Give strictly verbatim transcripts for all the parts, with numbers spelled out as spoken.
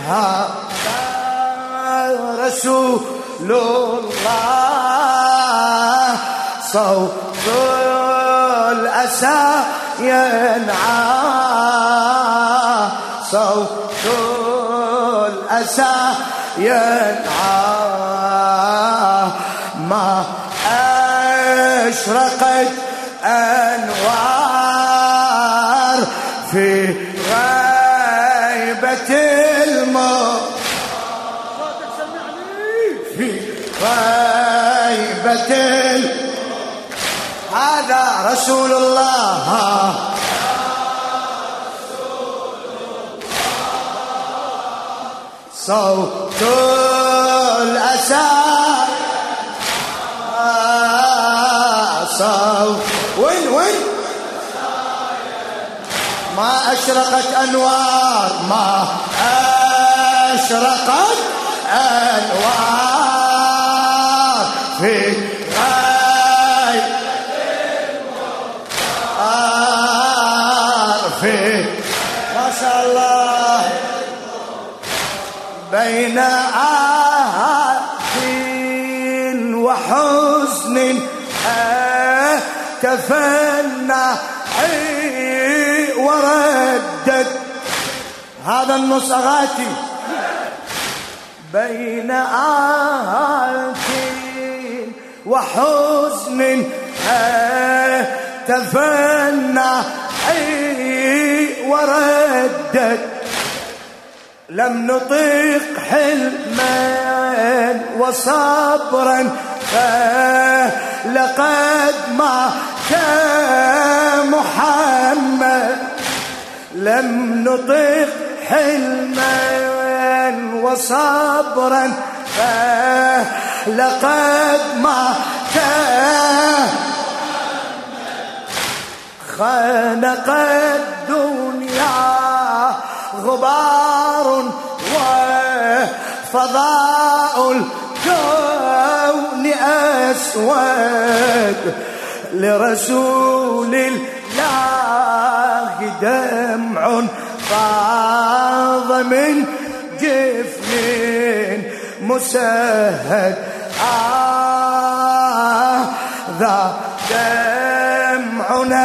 هذا رسول الله صوت الأسى ينعى صوت الأسى ينعى ما أشرقت أنوار في غيبة الموت في غيبة الموت هذا رسول الله صوت الأسى صوت وين وين ما أشرقت أنوار ما أشرقت أنوار في غيبة المختار في ما شاء الله بين آه وحزن تفنى وردد هذا النص أغاتي بين آت وحزن تفنى وردد لم نطيق حلما وصبرا فلقد مات محمد لم نطيق حلما وصبرا فلقد مات خنق الدنيا غبار وفضاء الكون أسود لرسول الله دمع فاض من جفن مسهد آه ذا دمعنا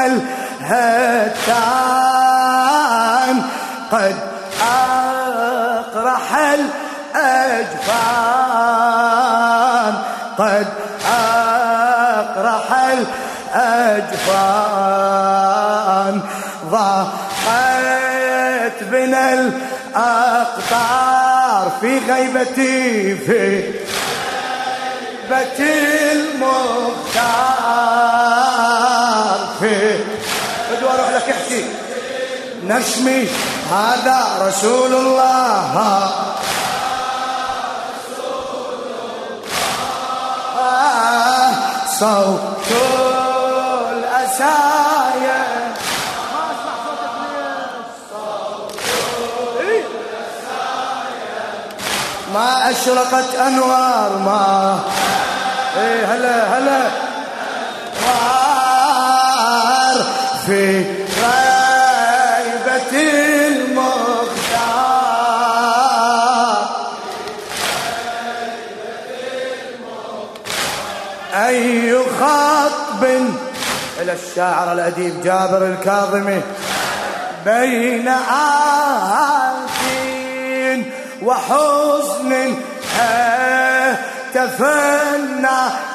الهتان قد أقرح الأجفان قد أقرح الأجفان ضاقت بنا الأقطار في غيبتي في غيبة المختار في بدو أروح لك احكي نشمي هذا رسول الله صوت الأسايا ما أسمع صوتك ليه صوت الأسايا ما أشرقت أنوار ما إيه هلا هلا نوار في غيبة المختار أي خطب إلى الشاعر الأديب جابر الكاظمي بين آت وحزن تفنى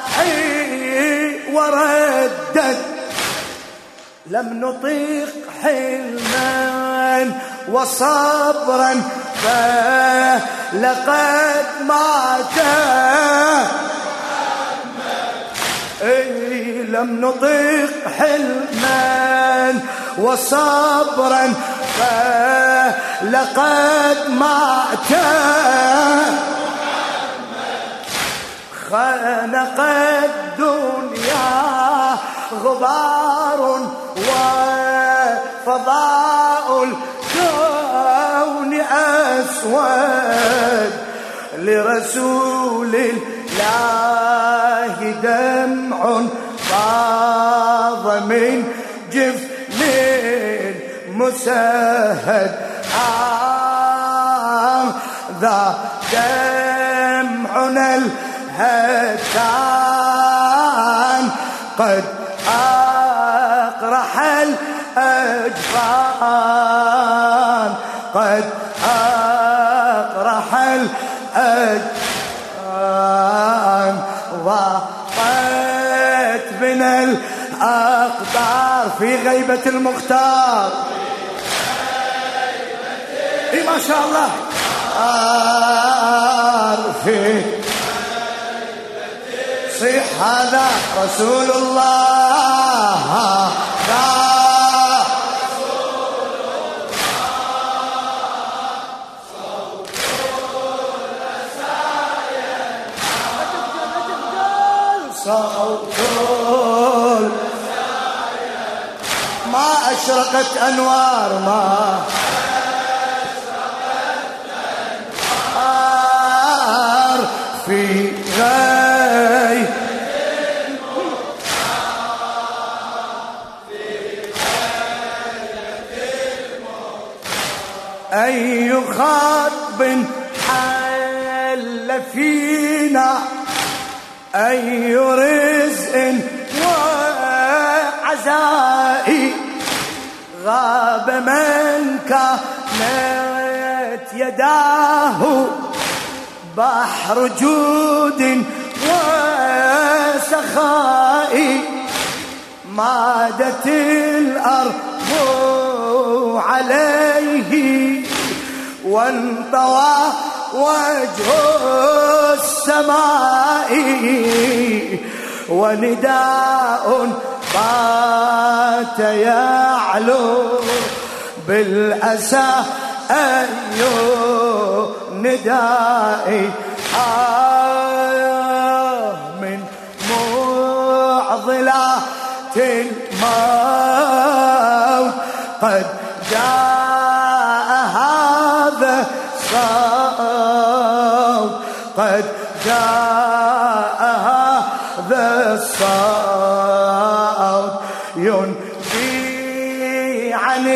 وردد لم نطيق حلما وصبرا فلقد مات إيه لم نطيق حلما وصبرا فلقد مات خنق الدنيا غبار وفضاء الكون أسود لرسول الله دمع فاض من جفن مسهد آه ذا دمعنا الهتان قد أقرح الأجفان قد أقرح الأجفان ضاقت بنا الأقدار في غيبة المختار. إيه ما شاء الله في صيح هذا رسول الله هذا صوت ما أشرقت أنوار ما أشرقت في غاي أي خطب حل فينا أي رزق وعزائي غاب من كانت يداه بحر جود وسخائي مادت الأرض عليه وانطوى وجه السماء ونداء بات يعلو بالأسى أي ندائي آه من معضلات الموت قد جاء هذا الصوت قد جاء هذا الصوت ينفي عن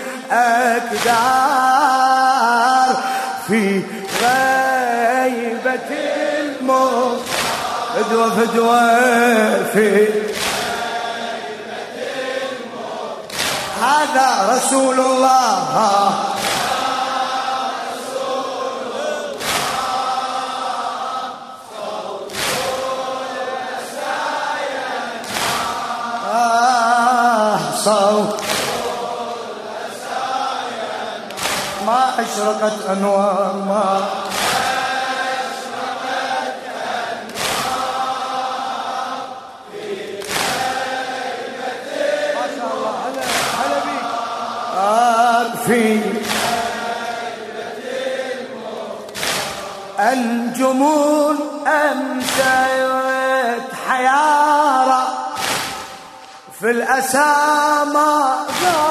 الأكدار في غيبة الموت فدوى فدوى في غيبة الموت هذا رسول الله صوت ما أشرقت أنوار ما أشرقت أنوار في غيبة ما شاء الله هلا هلا بيك في غيبة الموت الجمون أمسيت حيارى في الأسى ماذا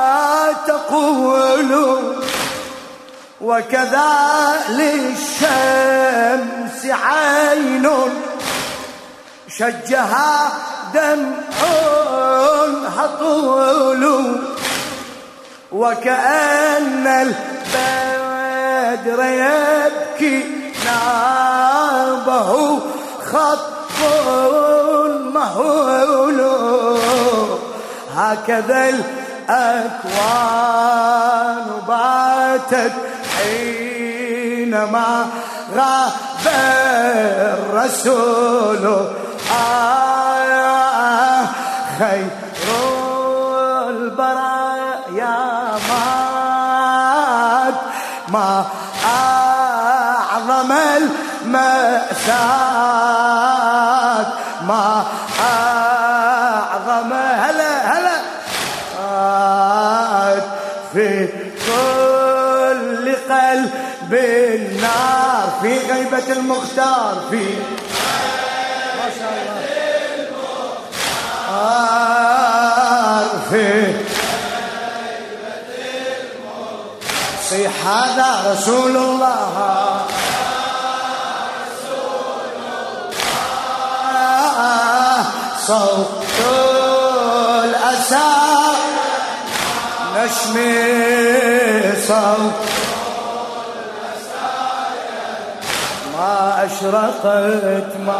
تقول وكذا للشمس عين شجها دمع هطول وكأن البدر يبكي نابه خطف مهول هكذا الأكوان باتت حينما غاب الرسول آه خير البرايا مات ما أعظم المأساة ما أعظم هلا هلا في كل قلب النار في غيبة المختار في ما شاء الله في غيبة المختار صيح هذا رسول الله صوت الأسى نشمي صوت الأسى أشرقت ما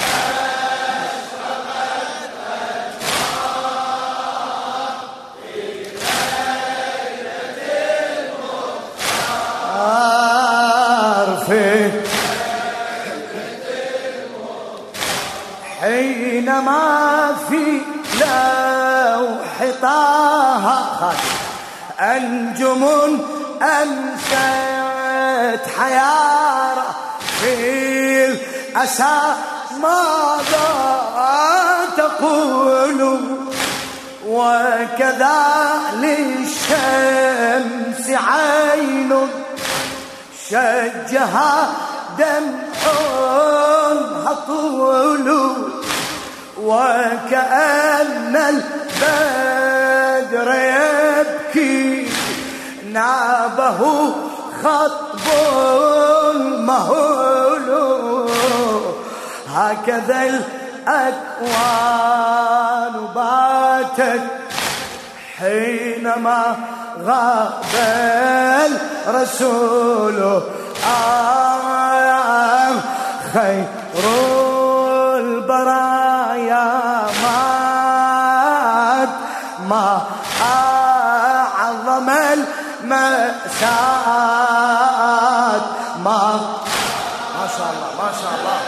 حينما في لوح طه أنجم أمست حيارى في الأسى ماذا تقول وكذا للشمس عين شجها دمع هطول وكأن البدر يبكي نابه خطب مهول هكذا الأكوان باتت حينما غاب الرسول آه خير البرايا مات ما أعظم المأساة ما ما شاء الله ما شاء الله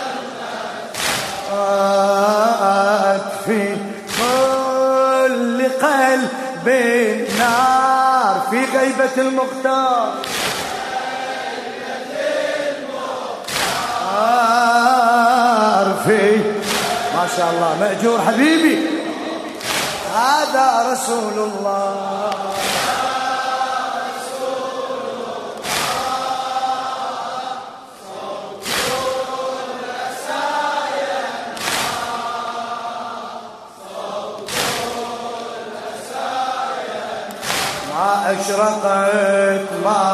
في كل قلب نار في غيبة المختار في ما شاء الله مأجور حبيبي هذا رسول الله ما أشرقت ما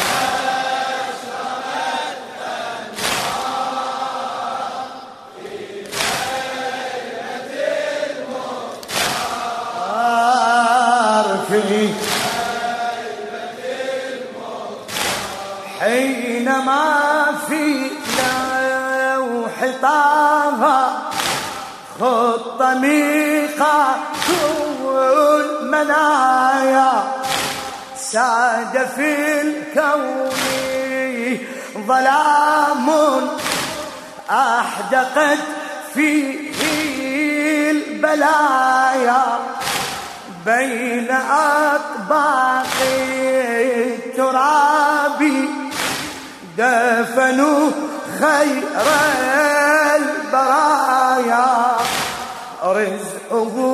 حينما في لوح طه خط ميقات المنايا ساد في الكون ظلام أحدقت فيه البلايا بين أطباق التراب دفنوا خير البرايا رزقه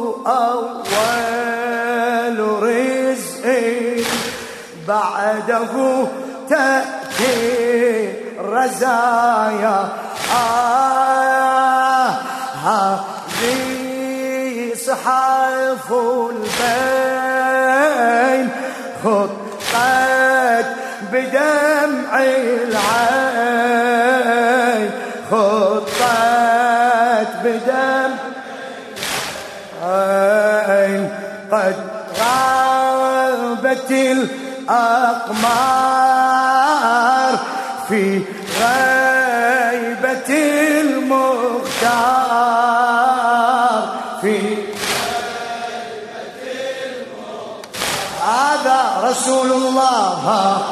أول رزق بعده تأتي الرزايا آه هذه صحاف البين خطت بدمع العين خطت بدمع العين قد غابت الأقمار في غيبة المختار في غيبة المختار هذا رسول الله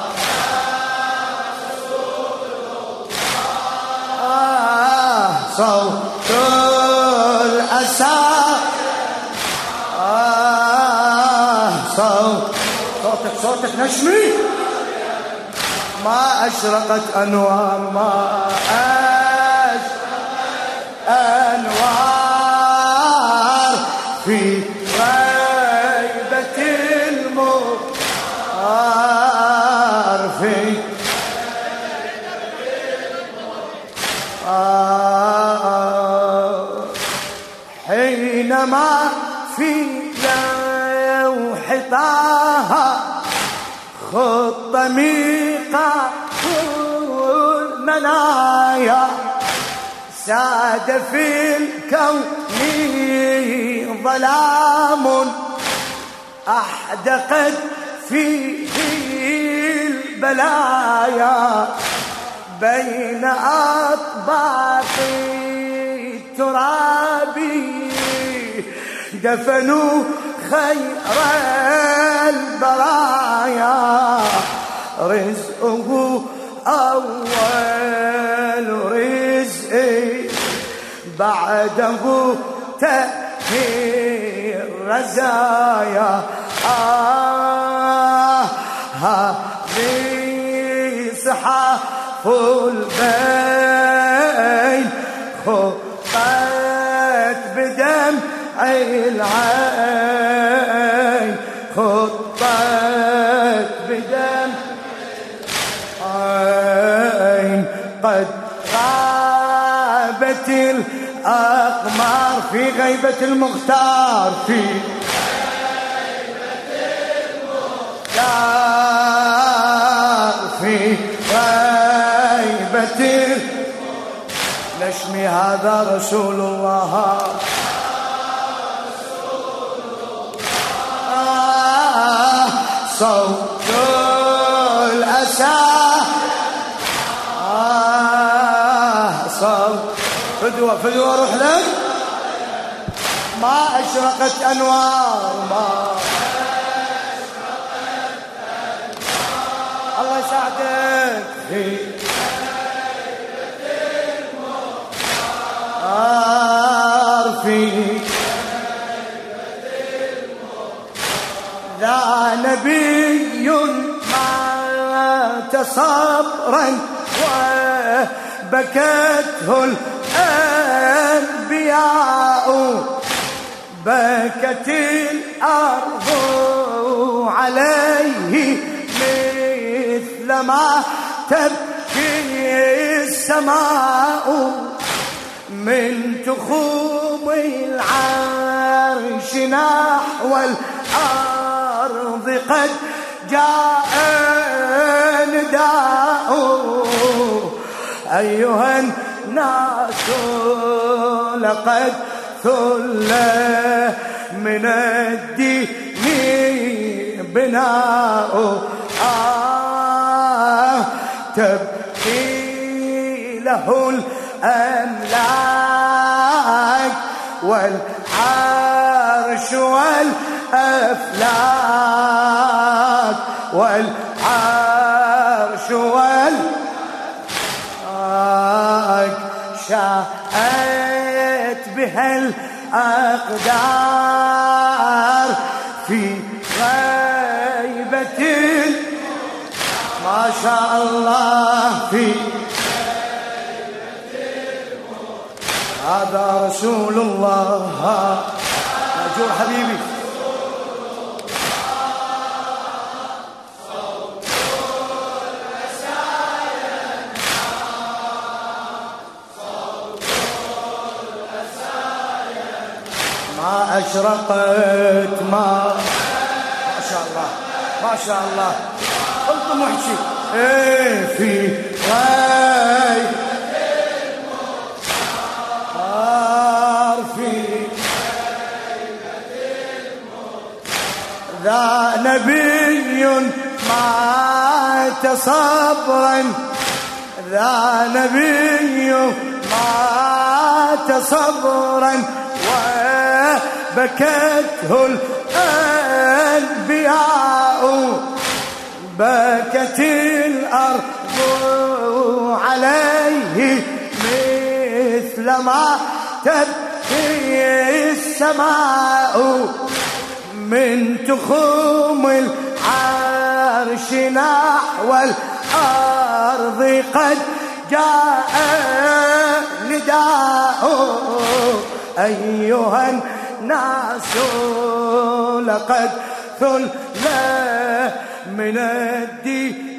صوت الأسى آه صوت صوتك صوتك نشمي ما أشرقت أنوار ما أشرقت أنوار في غيبة المختار في حينما في لوح طه خط ميقات المنايا ساد في الكون ظلام أحدقت فيه البلايا بين أطباق التراب دفنوا خير البرايا رزقه أول رزق بعده تأتي الرزايا. آه هذه صحاف البين خطت بدمع العين خطت بدمع العين قد غابت الأقمار في غيبة المختار في في غيبة نشمي هذا رسول الله آه صوت الأسى آه صوت فدوة فدوة روح لك ما أشرقت أنوار ما الله يساعدك في المختار في ذا نبي مات صبرا وبكته الأنبياء بكت الأرض عليه مثلما تبكي السماء من تخوم العرش نحو الأرض قد جاء نداء أيها الناس لقد ثل من الدين بناء آه تبكي له الأملاك والعرش والأفلاك والعرش والأفلاك شاءت بها الأقدار في غيبة ما شاء الله في هذا رسول الله مأجور حبيبي ما أشرقت ما ما شاء الله ما شاء الله قلت محشي ايه في غيبة المختار في ذا نبي مات صبرا ذا نبي مات صبرا وبكته الأنبياء بكت الأرض عليه مثلما تبكي السماء من تخوم العرش نحو الأرض قد جاء نداء أيها الناس لقد ثل من الدين